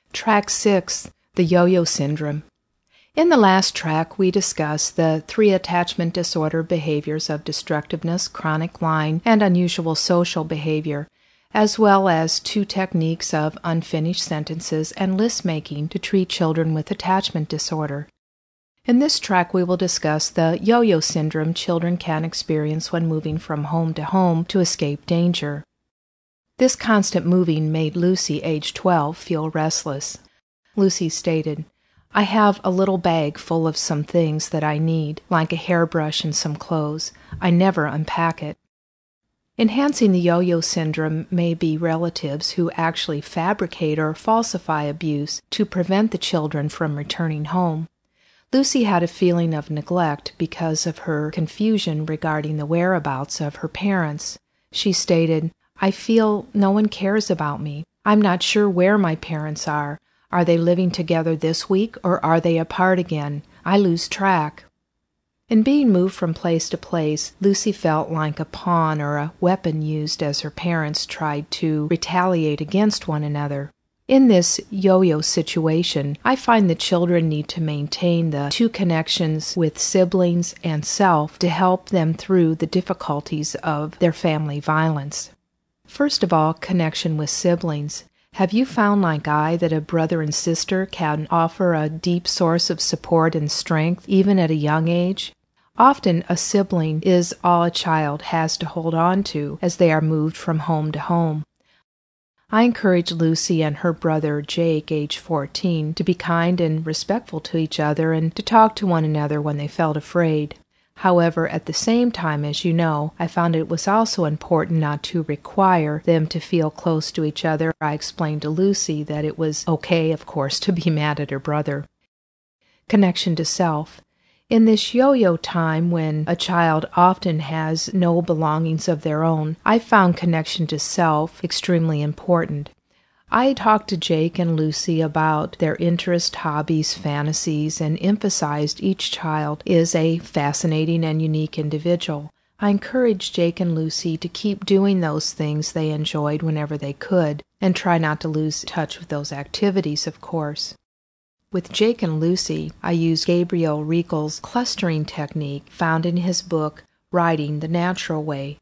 Track 6, the Yo-Yo Syndrome. In the last track, we discussed the 3 attachment disorder behaviors of destructiveness, chronic lying, and unusual social behavior, as well as 2 techniques of unfinished sentences and list-making to treat children with attachment disorder. In this track, we will discuss the yo-yo syndrome children can experience when moving from home to escape danger. This constant moving made Lucy, age 12, feel restless. Lucy stated, "I have a little bag full of some things that I need, like a hairbrush and some clothes. I never unpack it." Enhancing the yo-yo syndrome may be relatives who actually fabricate or falsify abuse to prevent the children from returning home. Lucy had a feeling of neglect because of her confusion regarding the whereabouts of her parents. She stated, "I feel no one cares about me. I'm not sure where my parents are. Are they living together this week or are they apart again? I lose track." In being moved from place to place, Lucy felt like a pawn or a weapon used as her parents tried to retaliate against one another. In this yo-yo situation, I find that children need to maintain the 2 connections with siblings and self to help them through the difficulties of their family violence. First of all, connection with siblings. Have you found, like I, that a brother and sister can offer a deep source of support and strength even at a young age? Often a sibling is all a child has to hold on to as they are moved from home to home. I encourage Lucy and her brother Jake, age 14, to be kind and respectful to each other and to talk to one another when they felt afraid. However, at the same time, as you know, I found it was also important not to require them to feel close to each other. I explained to Lucy that it was okay, of course, to be mad at her brother. Connection to self. In this yo-yo time when a child often has no belongings of their own, I found connection to self extremely important. I talked to Jake and Lucy about their interests, hobbies, fantasies, and emphasized each child is a fascinating and unique individual. I encouraged Jake and Lucy to keep doing those things they enjoyed whenever they could, and try not to lose touch with those activities, of course. With Jake and Lucy, I used Gabriel Riekel's clustering technique found in his book, Writing the Natural Way.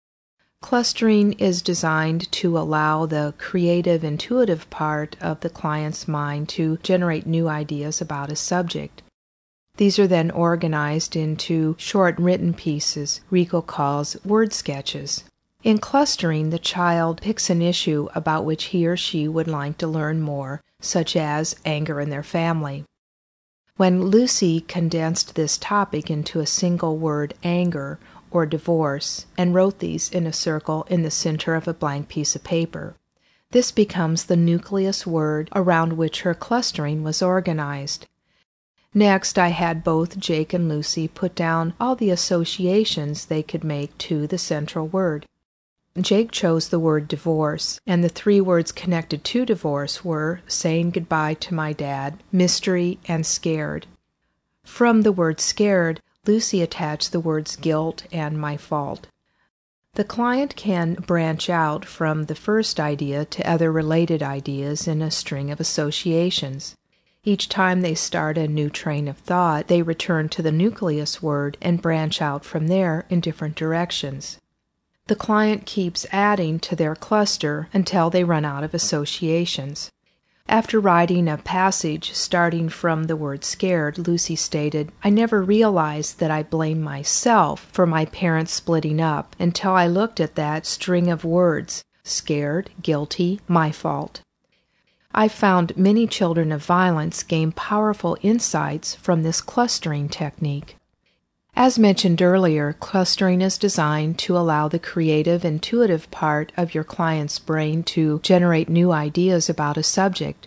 Clustering is designed to allow the creative, intuitive part of the client's mind to generate new ideas about a subject. These are then organized into short written pieces Riekel calls word sketches. In clustering, the child picks an issue about which he or she would like to learn more, such as anger in their family. When Lucy condensed this topic into a single word, anger, or divorce, and wrote these in a circle in the center of a blank piece of paper, this becomes the nucleus word around which her clustering was organized. Next, I had both Jake and Lucy put down all the associations they could make to the central word. Jake chose the word divorce, and the 3 words connected to divorce were saying goodbye to my dad, mystery, and scared. From the word scared, Lucy attached the words guilt and my fault. The client can branch out from the first idea to other related ideas in a string of associations. Each time they start a new train of thought, they return to the nucleus word and branch out from there in different directions. The client keeps adding to their cluster until they run out of associations. After writing a passage starting from the word scared, Lucy stated, "I never realized that I blamed myself for my parents splitting up until I looked at that string of words, scared, guilty, my fault." I found many children of violence gain powerful insights from this clustering technique. As mentioned earlier, clustering is designed to allow the creative, intuitive part of your client's brain to generate new ideas about a subject.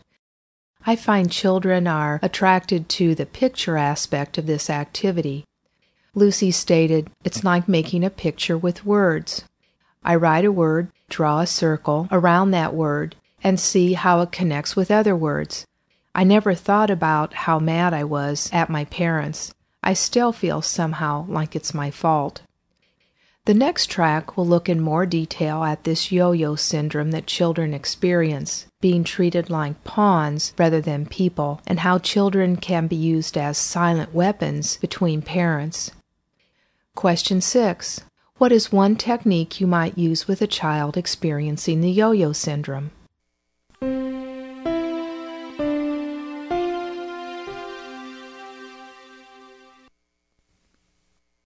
I find children are attracted to the picture aspect of this activity. Lucy stated, "It's like making a picture with words. I write a word, draw a circle around that word, and see how it connects with other words. I never thought about how mad I was at my parents. I still feel somehow like it's my fault." The next track will look in more detail at this yo-yo syndrome that children experience, being treated like pawns rather than people, and how children can be used as silent weapons between parents. Question 6. What is one technique you might use with a child experiencing the yo-yo syndrome?